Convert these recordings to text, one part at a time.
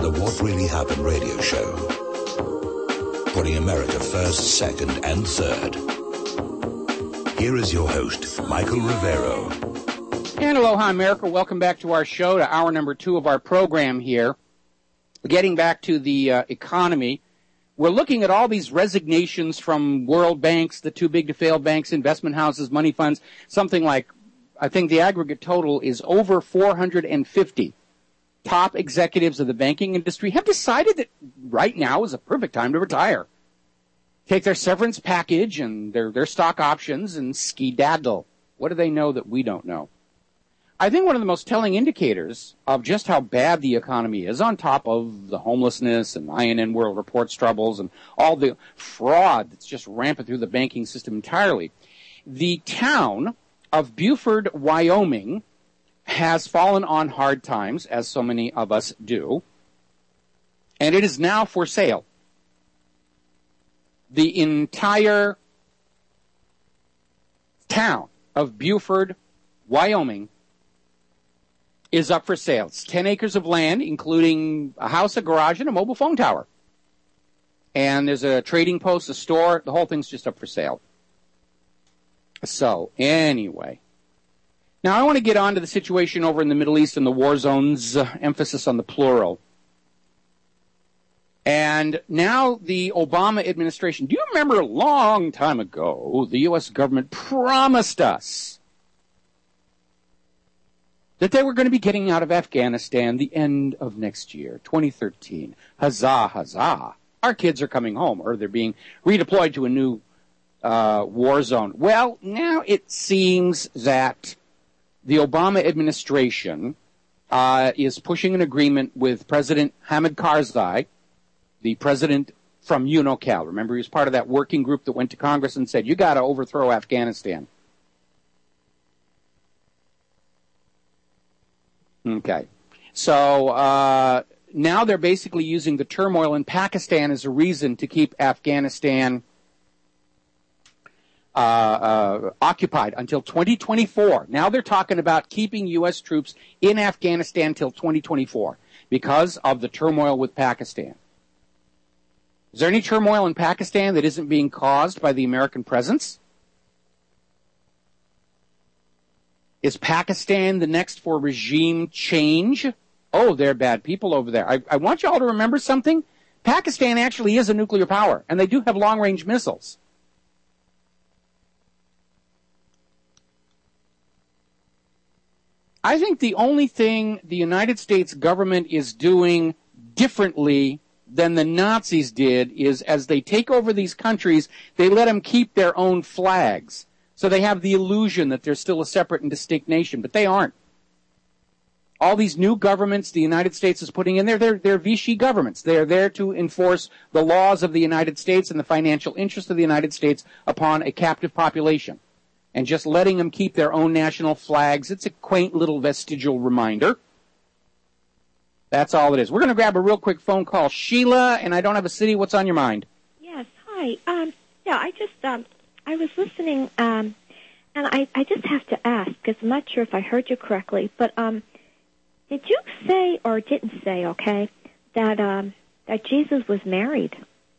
the What Really Happened radio show. Putting America first, second, and third. Here is your host, Michael Rivero. And aloha, America. Welcome back to our show, to hour number 2 of our program here. Getting back to the economy, we're looking at all these resignations from world banks, the too big to fail banks, investment houses, money funds, something like, I think the aggregate total is over 450 top executives of the banking industry have decided that right now is a perfect time to retire. Take their severance package and their stock options and skedaddle. What do they know that we don't know? I think one of the most telling indicators of just how bad the economy is, on top of the homelessness and INN World Report's troubles and all the fraud that's just rampant through the banking system entirely, the town of Buford, Wyoming, has fallen on hard times, as so many of us do, and it is now for sale. The entire town of Buford, Wyoming, is up for sale. It's 10 acres of land, including a house, a garage, and a mobile phone tower. And there's a trading post, a store. The whole thing's just up for sale. So, anyway. Now, I want to get on to the situation over in the Middle East and the war zones, emphasis on the plural. And now the Obama administration, do you remember a long time ago, the U.S. government promised us that they were going to be getting out of Afghanistan the end of next year, 2013. Huzzah, huzzah. Our kids are coming home, or they're being redeployed to a new war zone. Well, now it seems that the Obama administration is pushing an agreement with President Hamid Karzai, the president from UNOCAL. Remember, he was part of that working group that went to Congress and said, you got to overthrow Afghanistan. Okay. So now they're basically using the turmoil in Pakistan as a reason to keep Afghanistan occupied until 2024. Now they're talking about keeping U.S. troops in Afghanistan till 2024 because of the turmoil with Pakistan. Is there any turmoil in Pakistan that isn't being caused by the American presence? Is Pakistan the next for regime change? Oh, they're bad people over there. I want you all to remember something. Pakistan actually is a nuclear power, and they do have long-range missiles. I think the only thing the United States government is doing differently than the Nazis did is as they take over these countries, they let them keep their own flags. So they have the illusion that they're still a separate and distinct nation, but they aren't. All these new governments the United States is putting in there, they're Vichy governments. They are there to enforce the laws of the United States and the financial interest of the United States upon a captive population. And just letting them keep their own national flags, it's a quaint little vestigial reminder. That's all it is. We're going to grab a real quick phone call. Sheila, and I don't have a city. What's on your mind? Yes, hi. I was listening, and I just have to ask, because I'm not sure if I heard you correctly, but did you say or didn't say, okay, that Jesus was married?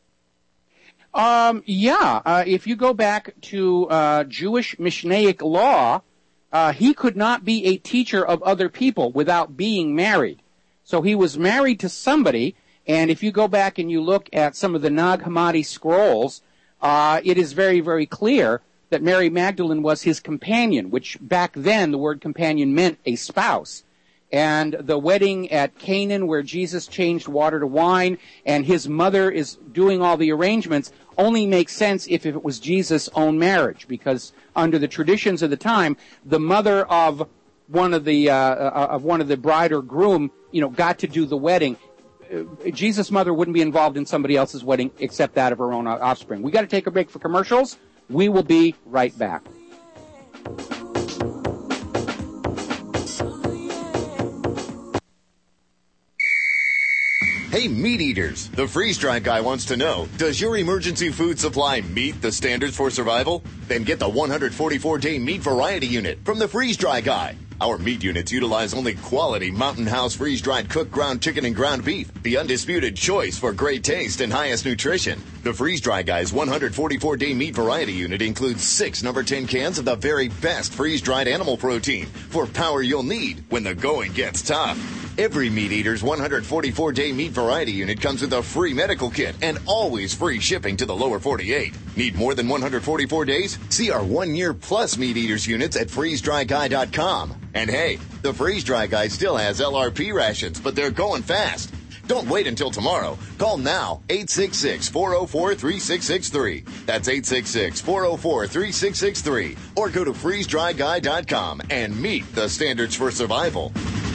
If you go back to Jewish Mishnaic law, he could not be a teacher of other people without being married. So he was married to somebody, and if you go back and you look at some of the Nag Hammadi scrolls, it is very, very clear that Mary Magdalene was his companion, which back then the word companion meant a spouse. And the wedding at Canaan where Jesus changed water to wine and his mother is doing all the arrangements only makes sense if it was Jesus' own marriage, because under the traditions of the time, the mother of one of the bride or groom, got to do the wedding. Jesus' mother wouldn't be involved in somebody else's wedding except that of her own offspring. We got to take a break for commercials. We will be right back. Hey, meat eaters, the freeze-dry guy wants to know, does your emergency food supply meet the standards for survival? Then get the 144-day meat variety unit from the freeze-dry guy. Our meat units utilize only quality Mountain House freeze-dried cooked ground chicken and ground beef, the undisputed choice for great taste and highest nutrition. The freeze-dry guy's 144-day meat variety unit includes 6 number 10 cans of the very best freeze-dried animal protein for power you'll need when the going gets tough. Every Meat Eater's 144-day meat variety unit comes with a free medical kit and always free shipping to the lower 48. Need more than 144 days? See our 1-year plus Meat Eaters units at freezedryguy.com. And hey, the Freeze Dry Guy still has LRP rations, but they're going fast. Don't wait until tomorrow. Call now, 866-404-3663. That's 866-404-3663. Or go to freezedryguy.com and meet the standards for survival.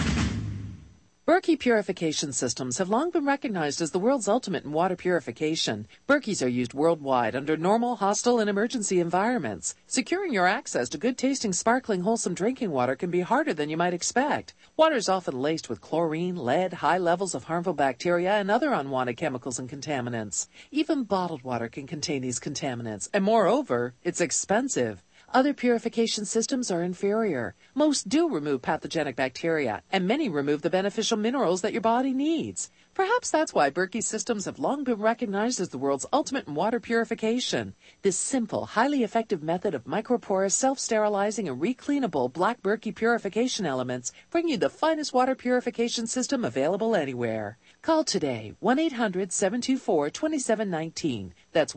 Berkey Purification Systems have long been recognized as the world's ultimate in water purification. Berkeys are used worldwide under normal, hostile, and emergency environments. Securing your access to good-tasting, sparkling, wholesome drinking water can be harder than you might expect. Water is often laced with chlorine, lead, high levels of harmful bacteria, and other unwanted chemicals and contaminants. Even bottled water can contain these contaminants, and moreover, it's expensive. Other purification systems are inferior. Most do remove pathogenic bacteria, and many remove the beneficial minerals that your body needs. Perhaps that's why Berkey systems have long been recognized as the world's ultimate in water purification. This simple, highly effective method of microporous, self-sterilizing, and recleanable black Berkey purification elements bring you the finest water purification system available anywhere. Call today, 1-800-724-2719. That's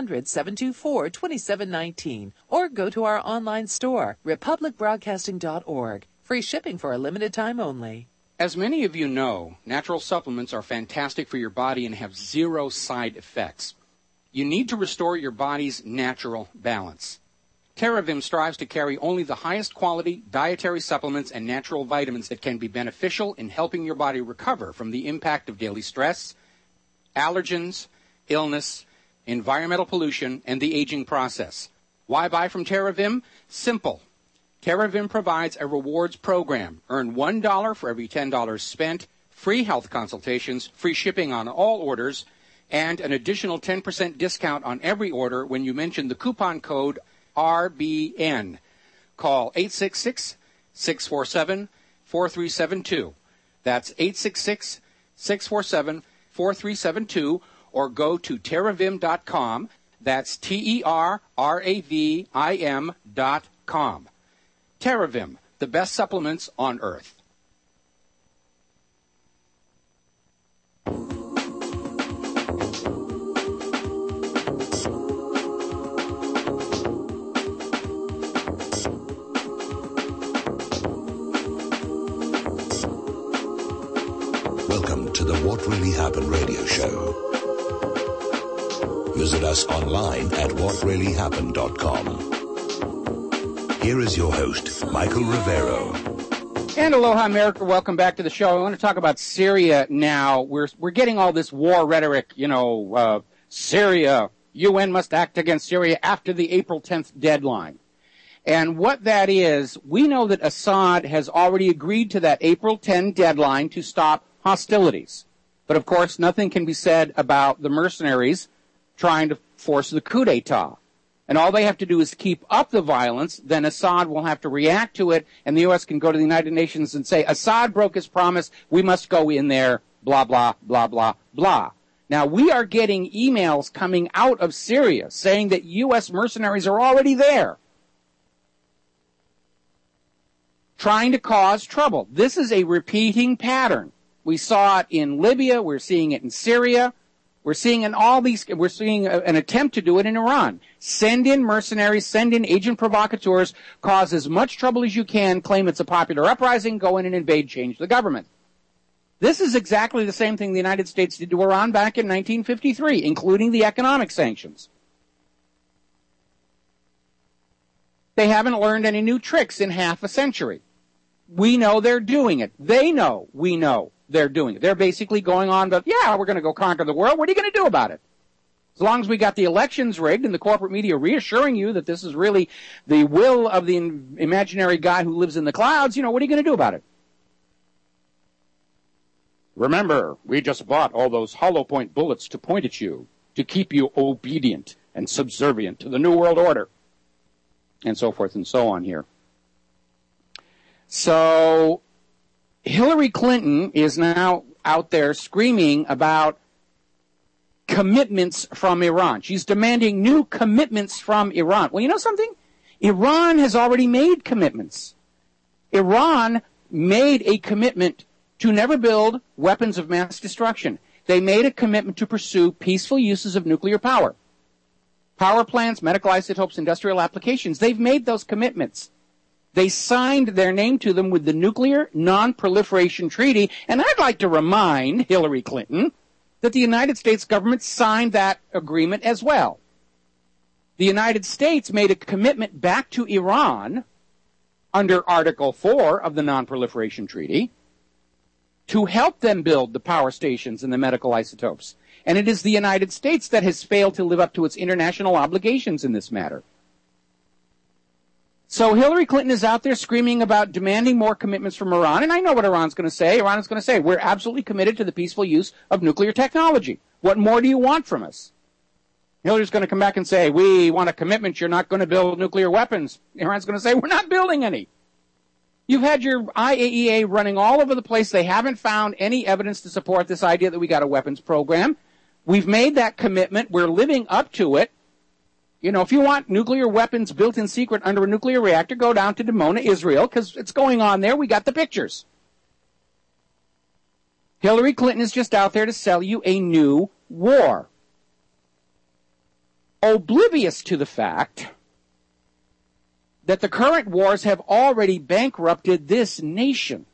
1-800-724-2719. Or go to our online store, republicbroadcasting.org. Free shipping for a limited time only. As many of you know, natural supplements are fantastic for your body and have 0 side effects. You need to restore your body's natural balance. TerraVim strives to carry only the highest quality dietary supplements and natural vitamins that can be beneficial in helping your body recover from the impact of daily stress, allergens, illness, environmental pollution, and the aging process. Why buy from TerraVim? Simple. TerraVim provides a rewards program. Earn $1 for every $10 spent, free health consultations, free shipping on all orders, and an additional 10% discount on every order when you mention the coupon code RBN. Call 866-647-4372. That's 866-647-4372, or go to terravim.com. That's TerraVim.com. TerraVim, the best supplements on earth. Welcome to the What Really Happened radio show. Visit us online at whatreallyhappened.com. Here is your host, Michael Rivero. And aloha, America. Welcome back to the show. I want to talk about Syria now. We're getting all this war rhetoric, Syria, UN must act against Syria after the April 10th deadline. And what that is, we know that Assad has already agreed to that April 10 deadline to stop hostilities. But, of course, nothing can be said about the mercenaries trying to force the coup d'etat. And all they have to do is keep up the violence, then Assad will have to react to it, and the U.S. can go to the United Nations and say, Assad broke his promise, we must go in there, blah, blah, blah, blah, blah. Now, we are getting emails coming out of Syria saying that U.S. mercenaries are already there, trying to cause trouble. This is a repeating pattern. We saw it in Libya, we're seeing it in Syria. We're seeing an attempt to do it in Iran. Send in mercenaries, send in agent provocateurs, cause as much trouble as you can, claim it's a popular uprising, go in and invade, change the government. This is exactly the same thing the United States did to Iran back in 1953, including the economic sanctions. They haven't learned any new tricks in half a century. We know they're doing it. They know we know they're doing it. They're basically going on, but yeah, we're going to go conquer the world. What are you going to do about it? As long as we got the elections rigged and the corporate media reassuring you that this is really the will of the imaginary guy who lives in the clouds, what are you going to do about it? Remember, we just bought all those hollow point bullets to point at you, to keep you obedient and subservient to the New World Order, and so forth and so on here. So Hillary Clinton is now out there screaming about commitments from Iran. She's demanding new commitments from Iran. Well, you know something? Iran has already made commitments. Iran made a commitment to never build weapons of mass destruction. They made a commitment to pursue peaceful uses of nuclear power. Power plants, medical isotopes, industrial applications. They've made those commitments. They signed their name to them with the Nuclear Non-Proliferation Treaty. And I'd like to remind Hillary Clinton that the United States government signed that agreement as well. The United States made a commitment back to Iran under Article 4 of the Non-Proliferation Treaty to help them build the power stations and the medical isotopes. And it is the United States that has failed to live up to its international obligations in this matter. So Hillary Clinton is out there screaming about demanding more commitments from Iran, and I know what Iran's going to say. Iran is going to say, we're absolutely committed to the peaceful use of nuclear technology. What more do you want from us? Hillary's going to come back and say, we want a commitment, you're not going to build nuclear weapons. Iran's going to say, we're not building any. You've had your IAEA running all over the place. They haven't found any evidence to support this idea that we got a weapons program. We've made that commitment. We're living up to it. You know, if you want nuclear weapons built in secret under a nuclear reactor, go down to Dimona, Israel, because it's going on there. We got the pictures. Hillary Clinton is just out there to sell you a new war, oblivious to the fact that the current wars have already bankrupted this nation.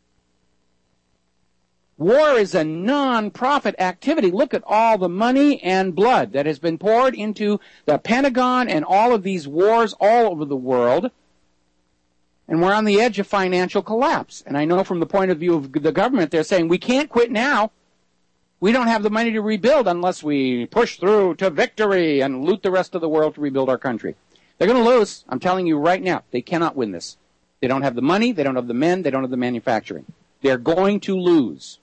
War is a non-profit activity. Look at all the money and blood that has been poured into the Pentagon and all of these wars all over the world. And we're on the edge of financial collapse. And I know from the point of view of the government, they're saying, we can't quit now. We don't have the money to rebuild unless we push through to victory and loot the rest of the world to rebuild our country. They're going to lose. I'm telling you right now, they cannot win this. They don't have the money, they don't have the men, they don't have the manufacturing. They're going to lose.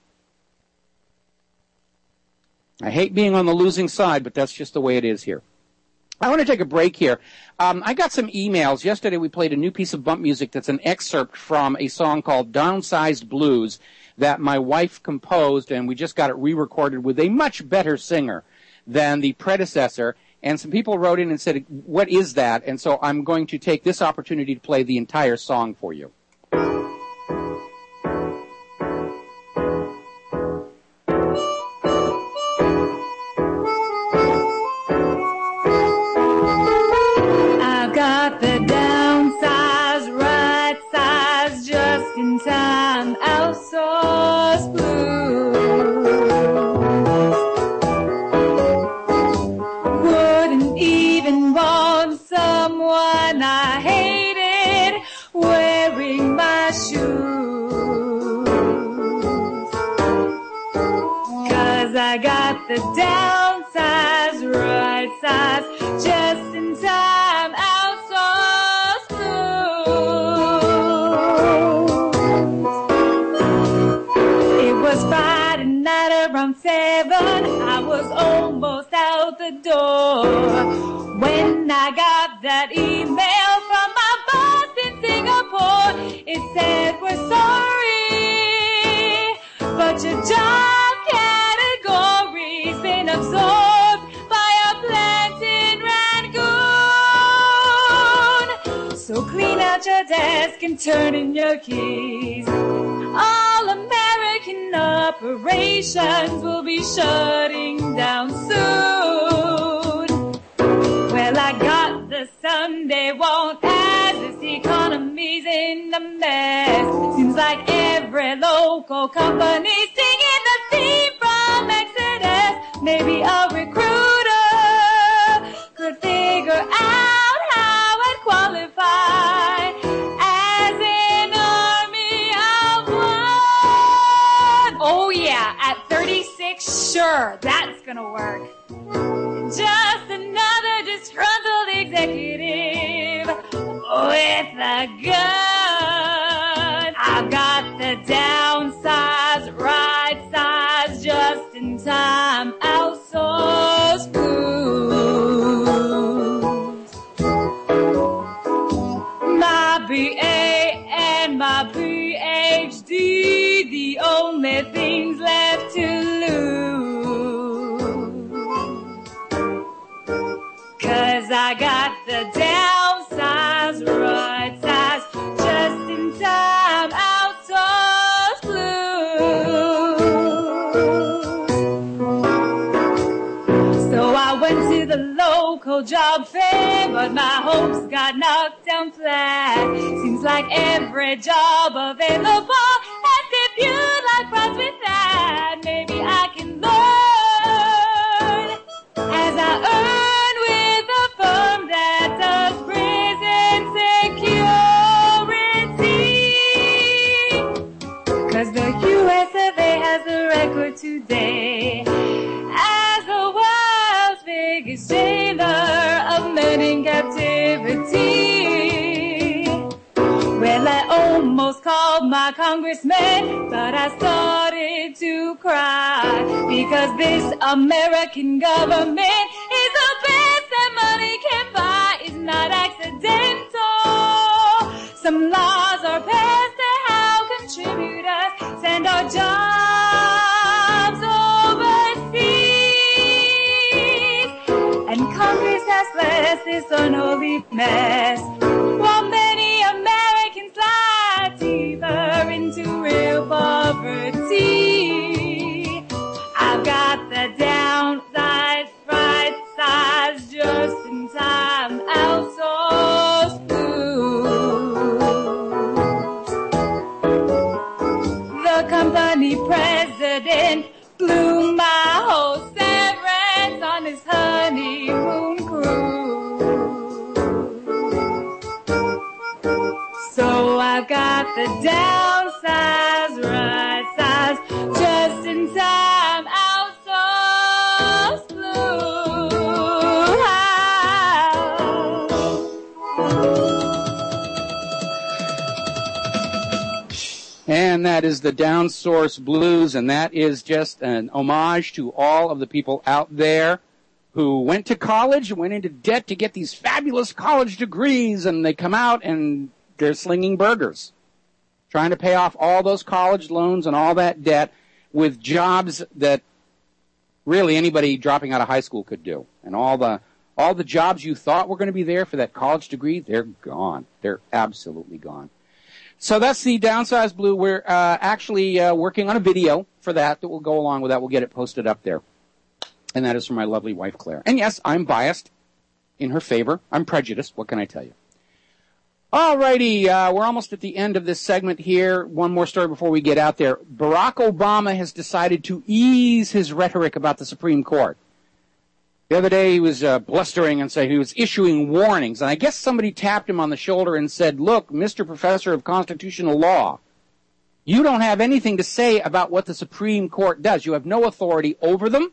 I hate being on the losing side, but that's just the way it is here. I want to take a break here. I got some emails. Yesterday we played a new piece of bump music that's an excerpt from a song called Downsized Blues that my wife composed, and we just got it re-recorded with a much better singer than the predecessor. And some people wrote in and said, what is that? And so I'm going to take this opportunity to play the entire song for you. I've got the downsized, right size, just in time, outsourced blues. Someone I hated wearing my shoes, 'cause I got the downsized, right size, just in time, outsourced blues. It was Friday night around 7, I was almost out the door when I got that email from my boss in Singapore. It said, we're sorry, but your job category's been absorbed by a plant in Rangoon. So clean out your desk and turn in your keys. All American operations will be shutting down soon. Well, I got the Sunday won't as this economy's in a mess. Seems like every local company's singing the theme from Exodus. Maybe a recruiter could figure out how I'd qualify as an army of one. Oh yeah, at 36, sure, that's gonna work. Just another disgruntled executive with a gun. I've got the downsized, right time outsource blues. My BA and my PhD, the only things left to lose. 'Cause I got the downsized, right size, just in time outsource blues. So I went to the local job fair, but my hopes got knocked down flat. Seems like every job available has debuted like frogs with that. Maybe I can learn as I earn with a firm that does prison security. 'Cause the US of A has a record today as the world's biggest jailer of men in captivity. Well, I almost called my congressman, but I started to cry, because this American government is the best that money can buy. It's not accidental. Some laws are passed to how contributors send our jobs overseas. And Congress has blessed this unholy mess, while many Americans slide deeper into real poverty. I've got the downside, right size, just in time outsource blues. The company president blew my whole severance on his honeymoon cruise. So I've got the downsized, right size, just in time outsource blues. And that is the Downsource Blues, and that is just an homage to all of the people out there who went to college, went into debt to get these fabulous college degrees, and they come out and they're slinging burgers, trying to pay off all those college loans and all that debt with jobs that really anybody dropping out of high school could do. And all the jobs you thought were going to be there for that college degree, they're gone. They're absolutely gone. So that's the Downsized Blue. We're actually working on a video for that will go along with that. We'll get it posted up there. And that is from my lovely wife, Claire. And yes, I'm biased in her favor. I'm prejudiced. What can I tell you? All righty, we're almost at the end of this segment here. One more story before we get out there. Barack Obama has decided to ease his rhetoric about the Supreme Court. The other day he was blustering and saying he was issuing warnings. And I guess somebody tapped him on the shoulder and said, look, Mr. Professor of Constitutional Law, you don't have anything to say about what the Supreme Court does. You have no authority over them.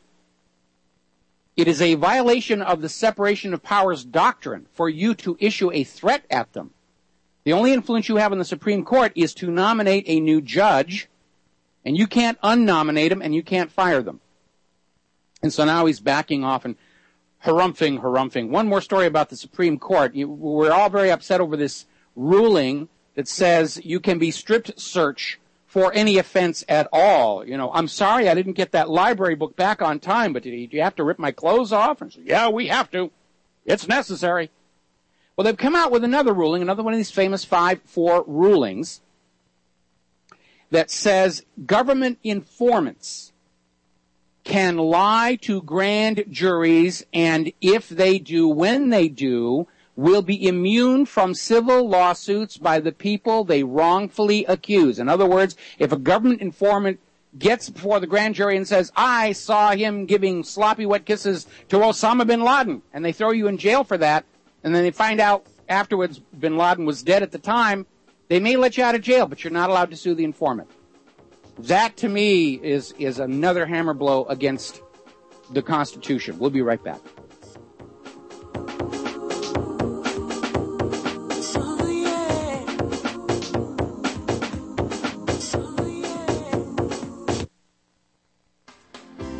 It is a violation of the separation of powers doctrine for you to issue a threat at them. The only influence you have on the Supreme Court is to nominate a new judge, and you can't unnominate them, and you can't fire them. And so now he's backing off and harumphing. One more story about the Supreme Court. We're all very upset over this ruling that says you can be strip search for any offense at all. You know, I'm sorry I didn't get that library book back on time, but do you have to rip my clothes off? And so, yeah, we have to. It's necessary. Well, they've come out with another ruling, another one of these famous 5-4 rulings that says government informants can lie to grand juries, and if they do, when they do, will be immune from civil lawsuits by the people they wrongfully accuse. In other words, if a government informant gets before the grand jury and says, I saw him giving sloppy wet kisses to Osama bin Laden, and they throw you in jail for that, and then they find out afterwards bin Laden was dead at the time, they may let you out of jail, but you're not allowed to sue the informant. That, to me, is another hammer blow against the Constitution. We'll be right back. Herbal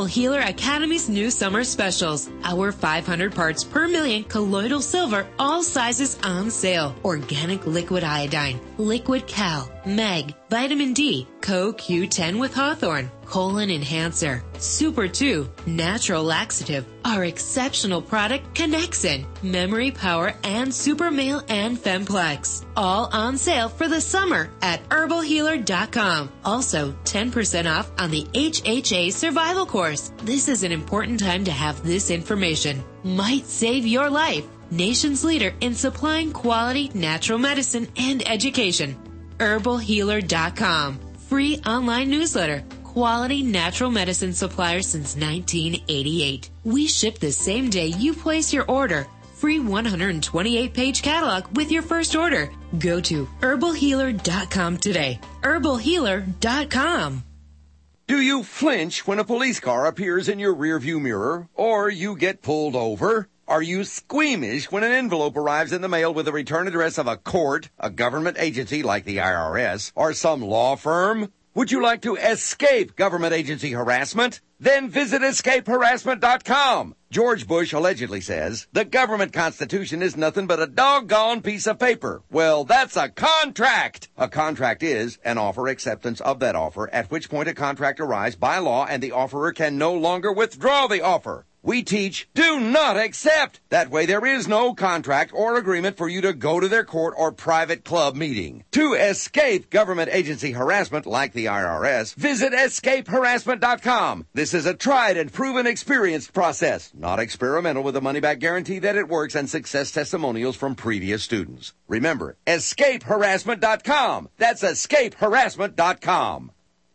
Healer Academy's new summer specials. Our 500 parts per million colloidal silver, all sizes on sale. Organic liquid iodine, liquid cal, Meg, vitamin D, CoQ10 with Hawthorne, colon enhancer, Super 2, natural laxative, our exceptional product Connexin, memory power, and Super Male and Femplex. All on sale for the summer at herbalhealer.com. Also, 10% off on the HHA survival course. This is an important time to have this information. Might save your life. Nation's leader in supplying quality natural medicine and education. herbalhealer.com. Free online newsletter. Quality natural medicine supplier since 1988. We ship the same day you place your order. Free 128-page catalog with your first order. Go to herbalhealer.com today. herbalhealer.com. Do you flinch when a police car appears in your rearview mirror or you get pulled over? Are you squeamish when an envelope arrives in the mail with the return address of a court, a government agency like the IRS, or some law firm? Would you like to escape government agency harassment? Then visit escapeharassment.com. George Bush allegedly says, the government constitution is nothing but a doggone piece of paper. Well, that's a contract. A contract is an offer acceptance of that offer, at which point a contract arrives by law and the offerer can no longer withdraw the offer. We teach, do not accept. That way there is no contract or agreement for you to go to their court or private club meeting. To escape government agency harassment like the IRS, visit escapeharassment.com. This is a tried and proven experienced process, not experimental, with a money-back guarantee that it works and success testimonials from previous students. Remember, escapeharassment.com. That's escapeharassment.com.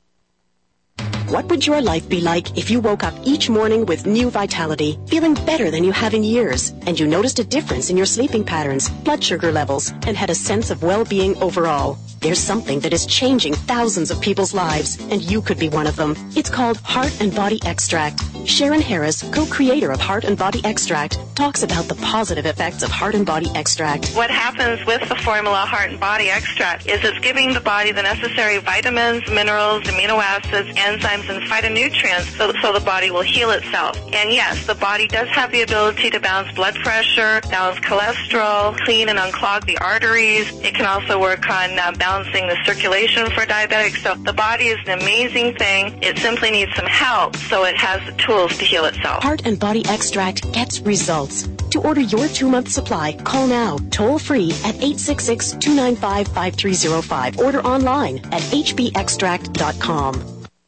What would your life be like if you woke up each morning with new vitality, feeling better than you have in years, and you noticed a difference in your sleeping patterns, blood sugar levels, and had a sense of well-being overall? There's something that is changing thousands of people's lives, and you could be one of them. It's called Heart and Body Extract. Sharon Harris, co-creator of Heart and Body Extract, talks about the positive effects of Heart and Body Extract. What happens with the formula Heart and Body Extract is it's giving the body the necessary vitamins, minerals, amino acids, enzymes, and phytonutrients so the body will heal itself. And yes, the body does have the ability to balance blood pressure, balance cholesterol, clean and unclog the arteries. It can also work on balancing the circulation for diabetics. So the body is an amazing thing. It simply needs some help, so it has the tools to heal itself. Heart and Body Extract gets results. To order your 2-month supply, call now, toll free at 866-295-5305. Order online at hbextract.com.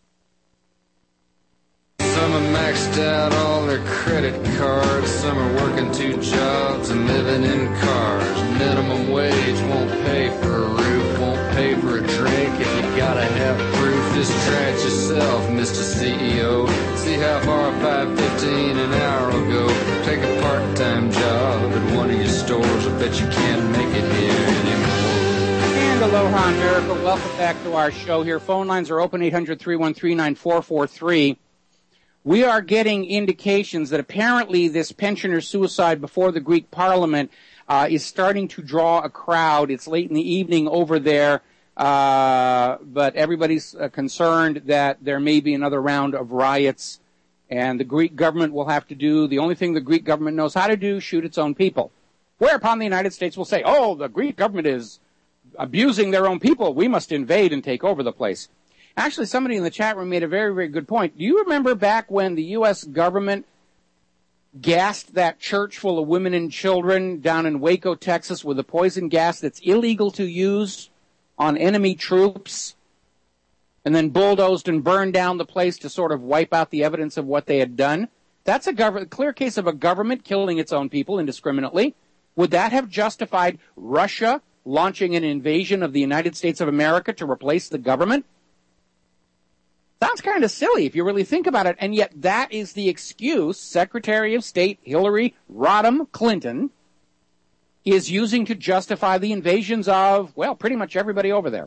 Some are maxed out all their credit cards. Some are working 2 jobs and living in cars. Minimum wage won't pay for a roof, won't pay for a drink. If you gotta have proof, just try it yourself, Mr. CEO. See how far $5.15 an hour will go. Take a part-time job at one of your stores. I bet you can't make it here anymore. And aloha, America. Welcome back to our show here. Phone lines are open, 800-313-9443. We are getting indications that apparently this pensioner suicide before the Greek Parliament is starting to draw a crowd. It's late in the evening over there, but everybody's concerned that there may be another round of riots, and the Greek government will have to do the only thing the Greek government knows how to do, shoot its own people. Whereupon the United States will say, oh, the Greek government is abusing their own people. We must invade and take over the place. Actually, somebody in the chat room made a very, very good point. Do you remember back when the U.S. government gassed that church full of women and children down in Waco, Texas, with a poison gas that's illegal to use on enemy troops, and then bulldozed and burned down the place to sort of wipe out the evidence of what they had done? That's a clear case of a government killing its own people indiscriminately. Would that have justified Russia launching an invasion of the United States of America to replace the government? Sounds kind of silly if you really think about it, and yet that is the excuse Secretary of State Hillary Rodham Clinton is using to justify the invasions of, well, pretty much everybody over there.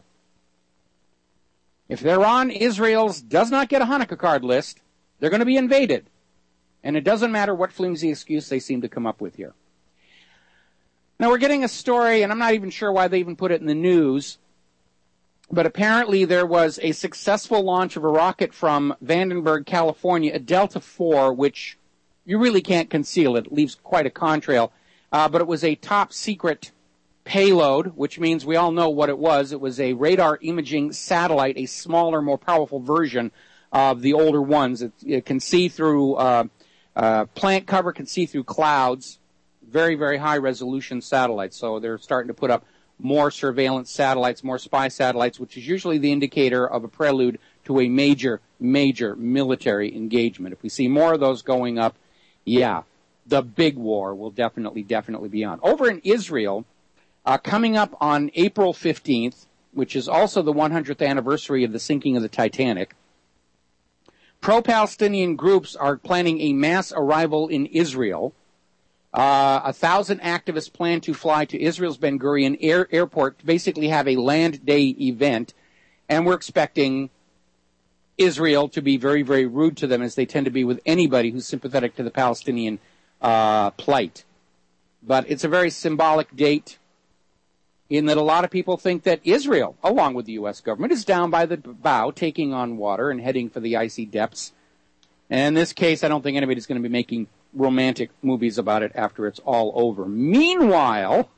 If they're on Israel's does not get a Hanukkah card list, they're going to be invaded. And it doesn't matter what flimsy excuse they seem to come up with here. Now, we're getting a story, and I'm not even sure why they even put it in the news, But apparently there was a successful launch of a rocket from Vandenberg, California, a Delta IV, which you really can't conceal. It leaves quite a contrail. But it was a top secret payload, which means we all know what it was. It was a radar imaging satellite, a smaller, more powerful version of the older ones. It can see through plant cover, can see through clouds. Very, very high resolution satellites. So they're starting to put up more surveillance satellites, more spy satellites, which is usually the indicator of a prelude to a major, major military engagement. If we see more of those going up, yeah, the big war will definitely be on. Over in Israel, coming up on April 15th, which is also the 100th anniversary of the sinking of the Titanic, pro-Palestinian groups are planning a mass arrival in Israel. 1,000 activists plan to fly to Israel's Ben Gurion airport to basically have a land day event, and we're expecting Israel to be very, very rude to them, as they tend to be with anybody who's sympathetic to the Palestinian plight. But it's a very symbolic date in that a lot of people think that Israel, along with the U.S. government, is down by the bow, taking on water and heading for the icy depths. And in this case, I don't think anybody's going to be making romantic movies about it after it's all over. Meanwhile,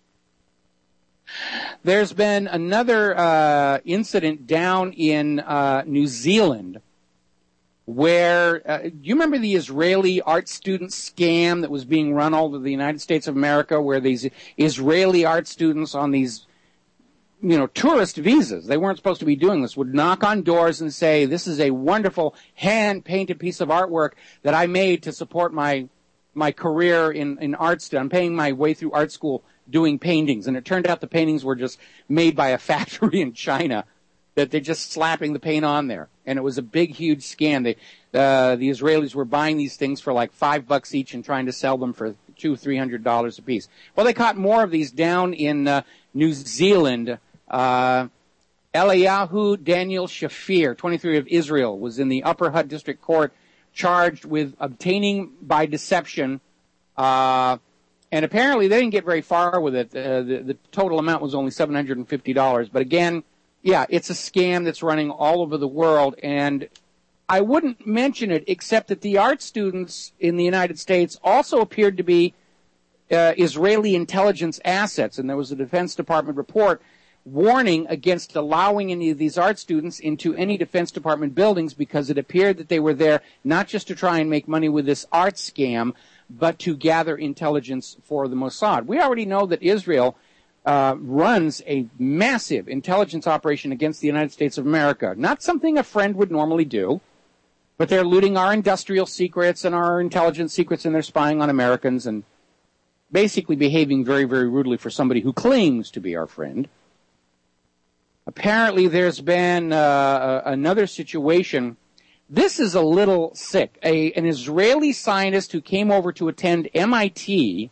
there's been another incident down in New Zealand where, you remember the Israeli art student scam that was being run all over the United States of America, where these Israeli art students on these, tourist visas, they weren't supposed to be doing this, would knock on doors and say, this is a wonderful hand-painted piece of artwork that I made to support my career in art. I'm paying my way through art school doing paintings. And it turned out the paintings were just made by a factory in China, that they're just slapping the paint on there. And it was a big, huge scam. The Israelis were buying these things for like $5 each and trying to sell them for $200-300 a piece. Well, they caught more of these down in New Zealand. Eliyahu Daniel Shafir, 23 of Israel, was in the Upper Hutt District Court charged with obtaining by deception, and apparently they didn't get very far with it. The total amount was only $750. But again, yeah, it's a scam that's running all over the world, and I wouldn't mention it except that the art students in the United States also appeared to be Israeli intelligence assets, and there was a Defense Department report warning against allowing any of these art students into any Defense Department buildings because it appeared that they were there not just to try and make money with this art scam, but to gather intelligence for the Mossad. We already know that Israel runs a massive intelligence operation against the United States of America. Not something a friend would normally do, but they're looting our industrial secrets and our intelligence secrets, and they're spying on Americans and basically behaving very, very rudely for somebody who claims to be our friend. Apparently there's been another situation. This is a little sick. An Israeli scientist who came over to attend MIT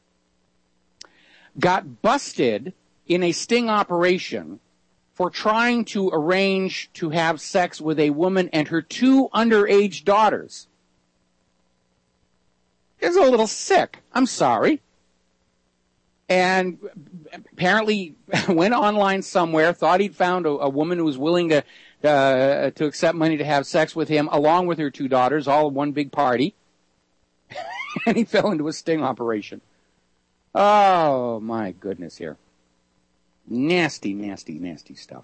got busted in a sting operation for trying to arrange to have sex with a woman and her 2 underage daughters. It's a little sick. I'm sorry. And apparently went online somewhere, thought he'd found a woman who was willing to accept money to have sex with him, along with her 2 daughters, all at one big party. And he fell into a sting operation. Oh, my goodness here. Nasty, nasty, nasty stuff.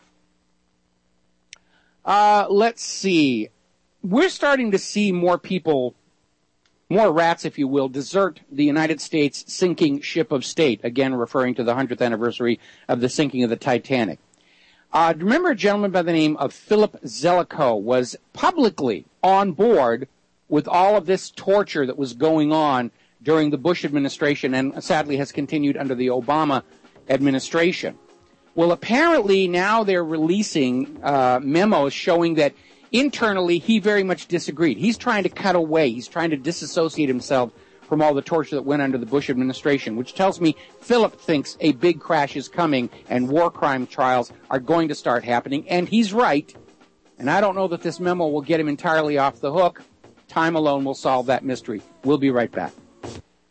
Let's see. We're starting to see more people, more rats, if you will, desert the United States sinking ship of state, again referring to the 100th anniversary of the sinking of the Titanic. Remember a gentleman by the name of Philip Zelikow was publicly on board with all of this torture that was going on during the Bush administration and sadly has continued under the Obama administration. Well, apparently now they're releasing memos showing that internally he very much disagreed. He's trying to cut away. He's trying to disassociate himself from all the torture that went under the Bush administration, which tells me Philip thinks a big crash is coming and war crime trials are going to start happening, and he's right. And I don't know that this memo will get him entirely off the hook. Time alone will solve that mystery. We'll be right back.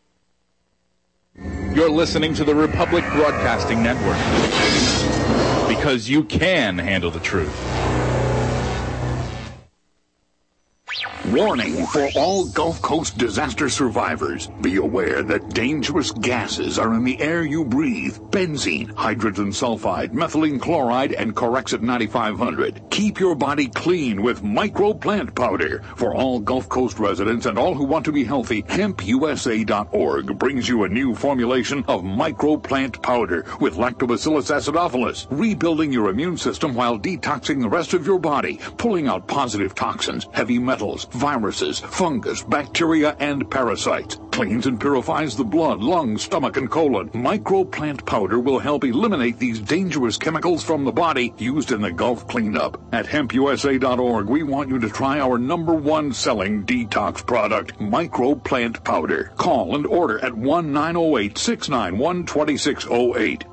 You're listening to the Republic Broadcasting Network. because you can handle the truth. Warning for all Gulf Coast disaster survivors. Be aware that dangerous gases are in the air you breathe. Benzene, hydrogen sulfide, methylene chloride, and Corexit 9500. Keep your body clean with microplant powder. For all Gulf Coast residents and all who want to be healthy, HempUSA.org brings you a new formulation of microplant powder with Lactobacillus acidophilus, rebuilding your immune system while detoxing the rest of your body, pulling out positive toxins, heavy metals, viruses, fungus, bacteria, and parasites. Cleans and purifies the blood, lungs, stomach, and colon. Microplant powder will help eliminate these dangerous chemicals from the body used in the Gulf cleanup. At HempUSA.org, we want you to try our #1 selling detox product, Microplant Powder. Call and order at 1-908-691-2608,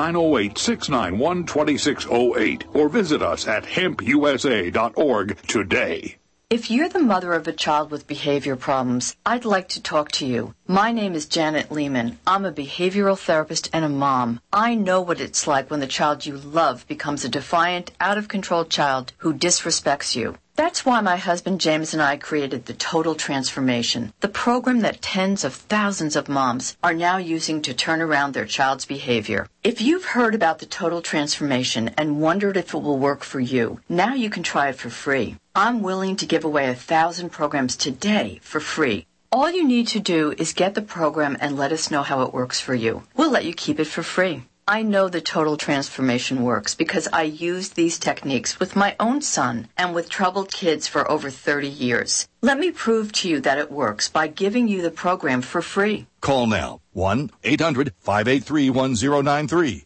1-908-691-2608, or visit us at HempUSA.org today. If you're the mother of a child with behavior problems, I'd like to talk to you. My name is Janet Lehman. I'm a behavioral therapist and a mom. I know what it's like when the child you love becomes a defiant, out-of-control child who disrespects you. That's why my husband James and I created the Total Transformation, the program that tens of thousands of moms are now using to turn around their child's behavior. If you've heard about the Total Transformation and wondered if it will work for you, now you can try it for free. I'm willing to give away 1,000 programs today for free. All you need to do is get the program and let us know how it works for you. We'll let you keep it for free. I know the Total Transformation works because I used these techniques with my own son and with troubled kids for over 30 years. Let me prove to you that it works by giving you the program for free. Call now. 1-800-583-1093.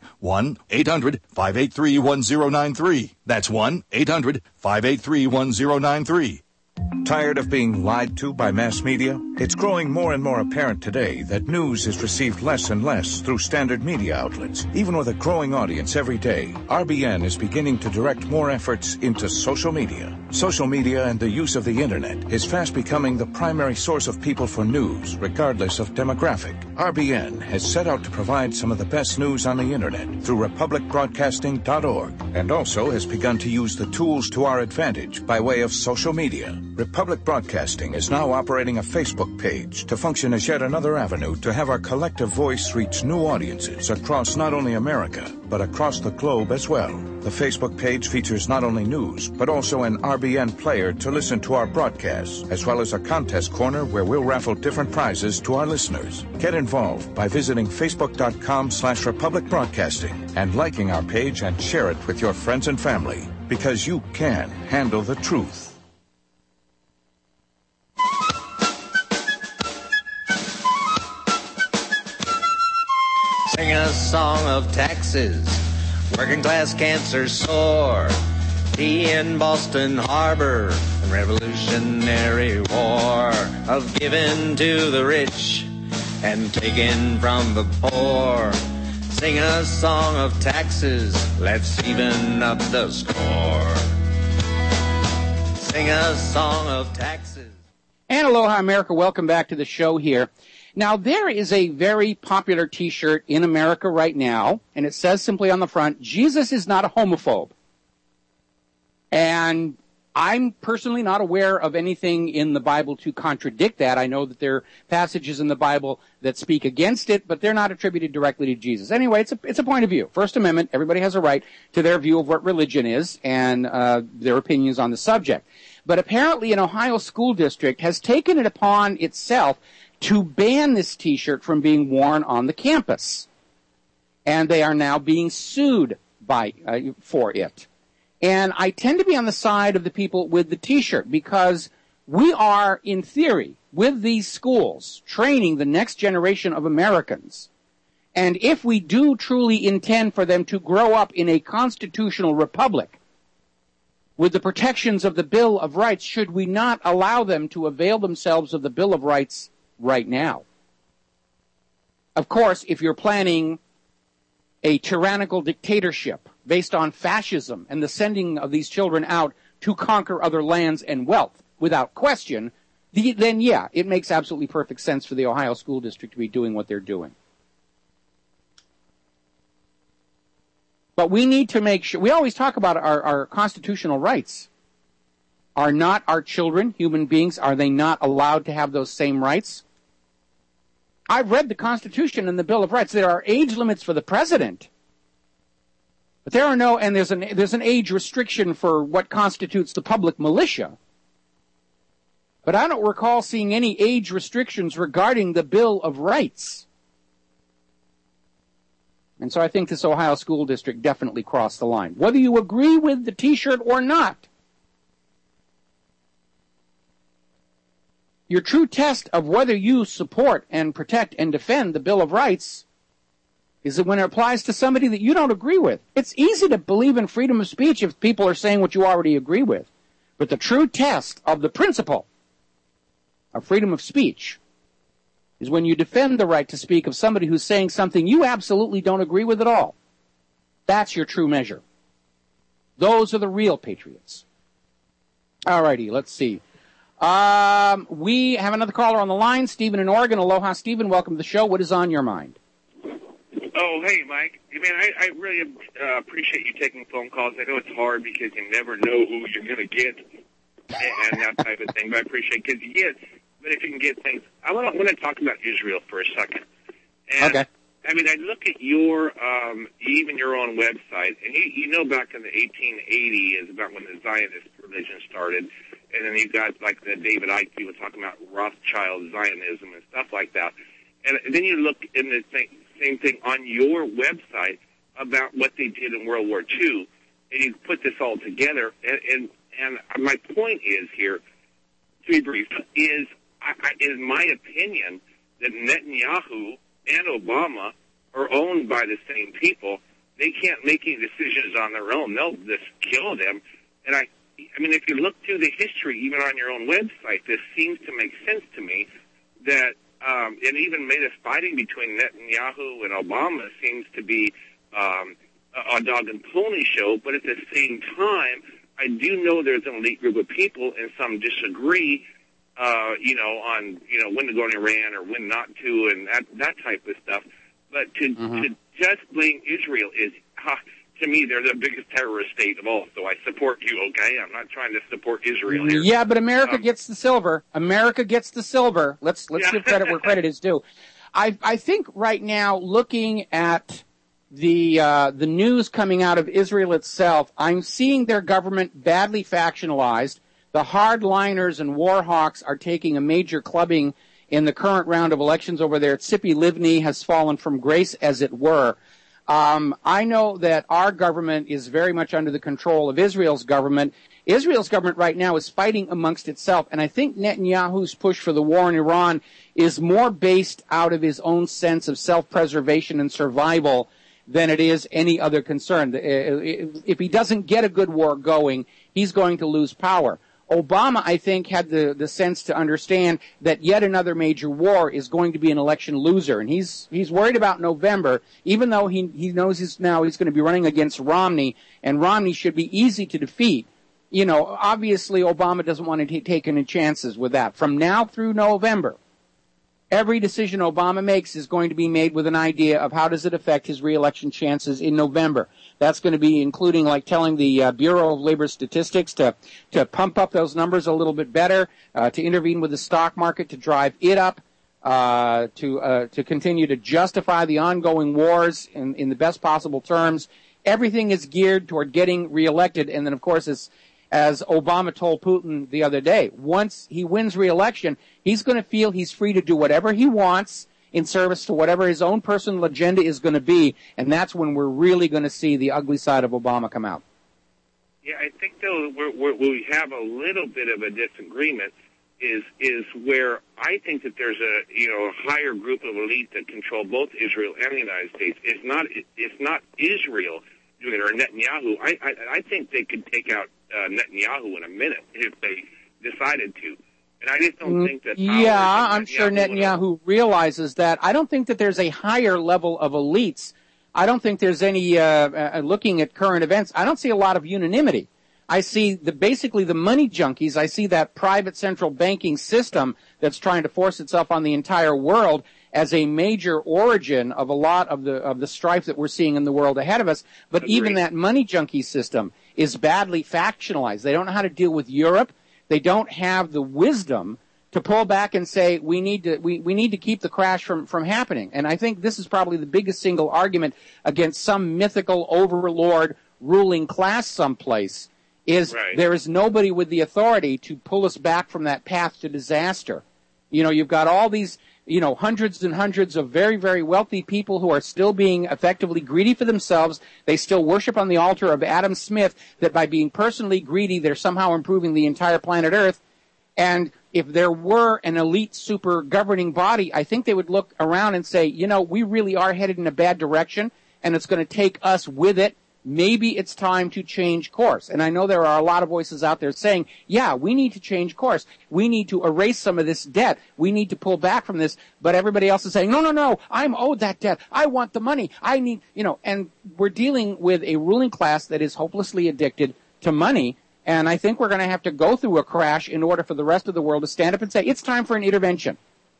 1-800-583-1093. That's 1-800-583-1093. Tired of being lied to by mass media? It's growing more and more apparent today that news is received less and less through standard media outlets. Even with a growing audience every day, RBN is beginning to direct more efforts into social media. Social media and the use of the internet is fast becoming the primary source of people for news, regardless of demographic. RBN has set out to provide some of the best news on the internet through republicbroadcasting.org, and also has begun to use the tools to our advantage by way of social media. Republic Broadcasting is now operating a Facebook page to function as yet another avenue to have our collective voice reach new audiences across not only America, but across the globe as well. The Facebook page features not only news, but also an RBN player to listen to our broadcasts, as well as a contest corner where we'll raffle different prizes to our listeners. Get involved by visiting facebook.com/Republic Broadcasting and liking our page and share it with your friends and family, because you can handle the truth. Sing a song of taxes, working class cancer sore, tea in Boston Harbor, and Revolutionary War, of giving to the rich and taking from the poor. Sing a song of taxes, let's even up the score. Sing a song of taxes. And aloha, America. Welcome back to the show here. Now, there is a very popular T-shirt in America right now, and it says simply on the front, Jesus is not a homophobe. And I'm personally not aware of anything in the Bible to contradict that. I know that there are passages in the Bible that speak against it, but they're not attributed directly to Jesus. Anyway, it's a point of view. First Amendment, everybody has a right to their view of what religion is and their opinions on the subject. But apparently an Ohio school district has taken it upon itself to ban this T-shirt from being worn on the campus. And they are now being sued for it. And I tend to be on the side of the people with the T-shirt because we are, in theory, with these schools, training the next generation of Americans. And if we do truly intend for them to grow up in a constitutional republic with the protections of the Bill of Rights, should we not allow them to avail themselves of the Bill of Rights right now? Of course, if you're planning a tyrannical dictatorship based on fascism and the sending of these children out to conquer other lands and wealth, without question, then yeah, it makes absolutely perfect sense for the Ohio School District to be doing what they're doing. But we need to make sure, we always talk about our constitutional rights. Are not our children human beings? Are they not allowed to have those same rights? I've read the Constitution and the Bill of Rights. There are age limits for the president. But there are no, and there's an age restriction for what constitutes the public militia. But I don't recall seeing any age restrictions regarding the Bill of Rights. And so I think this Ohio school district definitely crossed the line. Whether you agree with the T-shirt or not, your true test of whether you support and protect and defend the Bill of Rights is that when it applies to somebody that you don't agree with. It's easy to believe in freedom of speech if people are saying what you already agree with. But the true test of the principle of freedom of speech is when you defend the right to speak of somebody who's saying something you absolutely don't agree with at all. That's your true measure. Those are the real patriots. All righty, let's see. We have another caller on the line, Stephen in Oregon. Aloha, Stephen. Welcome to the show. What is on your mind? Oh, hey, Mike. Man, I really appreciate you taking phone calls. I know it's hard because you never know who you're going to get and that type of thing, but I appreciate it because you get, but if you can get things. I want to talk about Israel for a second. And, okay. I mean, I look at your, even your own website, and you know back in the 1880 is about when the Zionist religion started, and then you got like the David Icke people talking about Rothschild Zionism and stuff like that. And then you look in the same thing on your website about what they did in World War II, and you put this all together. And my point is here, to be brief, is my opinion that Netanyahu and Obama are owned by the same people. They can't make any decisions on their own. They'll just kill them. And I mean, if you look through the history, even on your own website, this seems to make sense to me that, and even made us fighting between Netanyahu and Obama seems to be a dog and pony show. But at the same time, I do know there's an elite group of people, and some disagree, on, when to go to Iran or when not to, and that type of stuff. But to just blame Israel is, to me, they're the biggest terrorist state of all. So I support you, okay? I'm not trying to support Israel here. Yeah, but America gets the silver. America gets the silver. Let's give credit where credit is due. I think right now, looking at the news coming out of Israel itself, I'm seeing their government badly factionalized. The hardliners and war hawks are taking a major clubbing in the current round of elections over there. Tzipi Livni has fallen from grace, as it were. I know that our government is very much under the control of Israel's government. Israel's government right now is fighting amongst itself, and I think Netanyahu's push for the war in Iran is more based out of his own sense of self-preservation and survival than it is any other concern. If he doesn't get a good war going, he's going to lose power. Obama, I think, had the sense to understand that yet another major war is going to be an election loser, and he's worried about November, even though he knows he's going to be running against Romney, and Romney should be easy to defeat. Obviously Obama doesn't want to take any chances with that. From now through November, every decision Obama makes is going to be made with an idea of how does it affect his reelection chances in November. That's going to be including like telling the Bureau of Labor Statistics to pump up those numbers a little bit better, to intervene with the stock market to drive it up, to continue to justify the ongoing wars in the best possible terms. Everything is geared toward getting reelected, and then of course as Obama told Putin the other day, once he wins re-election, he's going to feel he's free to do whatever he wants in service to whatever his own personal agenda is going to be, and that's when we're really going to see the ugly side of Obama come out. Yeah, I think, though, we have a little bit of a disagreement is where I think that there's a higher group of elite that control both Israel and the United States. It's not Israel doing it or Netanyahu. I think they could take out Netanyahu in a minute if they decided to. And I just don't think that... Yeah, I'm sure Netanyahu realizes that. I don't think that there's a higher level of elites. I don't think there's any, looking at current events, I don't see a lot of unanimity. I see basically the money junkies. I see that private central banking system that's trying to force itself on the entire world as a major origin of a lot of the strife that we're seeing in the world ahead of us. But even that money junkie system is badly factionalized. They don't know how to deal with Europe. They don't have the wisdom to pull back and say we need to keep the crash from happening. And I think this is probably the biggest single argument against some mythical overlord ruling class someplace is there is nobody with the authority to pull us back from that path to disaster. You know, you've got all these, hundreds and hundreds of very, very wealthy people who are still being effectively greedy for themselves. They still worship on the altar of Adam Smith that by being personally greedy, they're somehow improving the entire planet Earth. And if there were an elite super governing body, I think they would look around and say, we really are headed in a bad direction, and it's going to take us with it. Maybe it's time to change course. And I know there are a lot of voices out there saying, yeah, we need to change course. We need to erase some of this debt. We need to pull back from this. But everybody else is saying, no, I'm owed that debt. I want the money. I need, and we're dealing with a ruling class that is hopelessly addicted to money. And I think we're going to have to go through a crash in order for the rest of the world to stand up and say, it's time for an intervention.